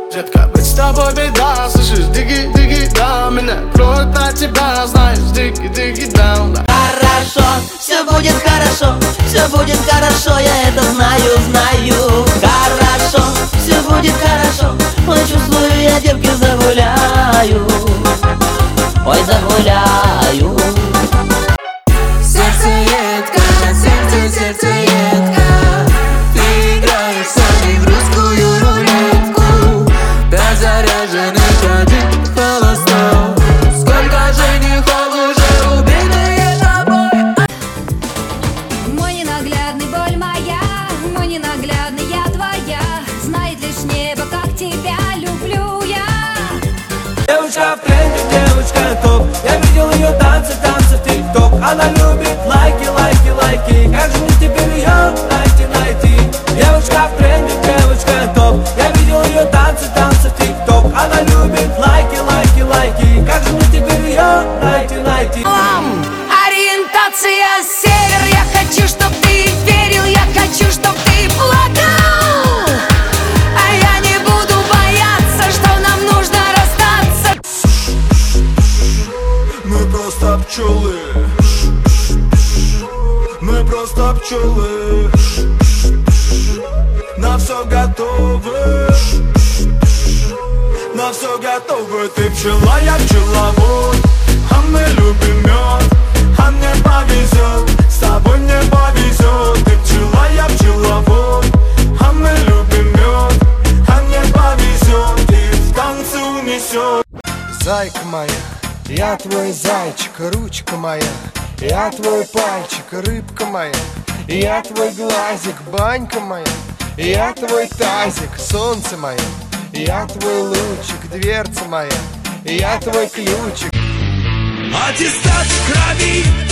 Детка, быть с тобой беда, слышишь, диги-диги, да. Меня кроет от тебя, знаешь, диги-диги, да. Хорошо, все будет хорошо, все будет хорошо, я это знаю, знаю. Хорошо, все будет хорошо, ой, чувствую, я девки загуляю. Ой, загуляю. Сердце едко, сердце едко. Ты играешь со мной в русскую рулетку. Пять заряженных, один холостой. Сколько женихов уже убитые тобой. Мой ненаглядный боль моя, мой ненаглядный я твоя. Знает лишь небо, как тебя люблю я. Девушка в тренде, девушка топ. Я видел ее танцы, танцы в тик-ток. Она любит лайки, лайки, лайки. Как же мне теперь ее найти, найти? Девушка в тренде, девушка топ. Я видел ее танцы, танцы в тик-ток. Она любит лайки, лайки, лайки. Как же мне теперь ее найти, найти? Ориентация север, я хочу, чтоб ты верил, я хочу, чтоб ты плакал. А я не буду бояться, что нам нужно расстаться. Мы просто пчелы. Мы просто пчелы. На все готовы. На все готовы. Ты пчела, я пчеловод. А мы любим мед. А мне повезет, с тобой мне повезет. Ты пчела, я пчеловод. А мы любим мед. А мне повезет, и в танце унесет. Зайка моя, я твой зайчик, ручка моя. Я твой пальчик, рыбка моя. Я твой глазик, банька моя. Я твой тазик, солнце мое. Я твой лучик, дверца моя. Я твой ключик. Аттестат в крови.